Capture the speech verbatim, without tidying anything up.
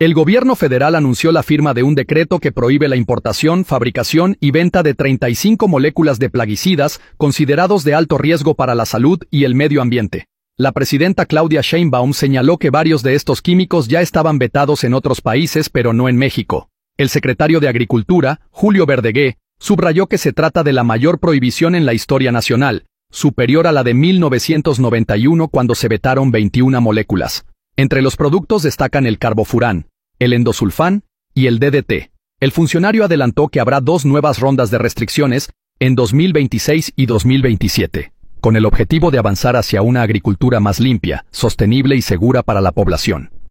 El gobierno federal anunció la firma de un decreto que prohíbe la importación, fabricación y venta de treinta y cinco moléculas de plaguicidas considerados de alto riesgo para la salud y el medio ambiente. La presidenta Claudia Sheinbaum señaló que varios de estos químicos ya estaban vetados en otros países pero no en México. El secretario de Agricultura, Julio Verdegué, subrayó que se trata de la mayor prohibición en la historia nacional, superior a la de mil novecientos noventa y uno cuando se vetaron veintiuna moléculas. Entre los productos destacan el carbofurán, el endosulfán y el D D T. El funcionario adelantó que habrá dos nuevas rondas de restricciones en dos mil veintiséis y dos mil veintisiete, con el objetivo de avanzar hacia una agricultura más limpia, sostenible y segura para la población.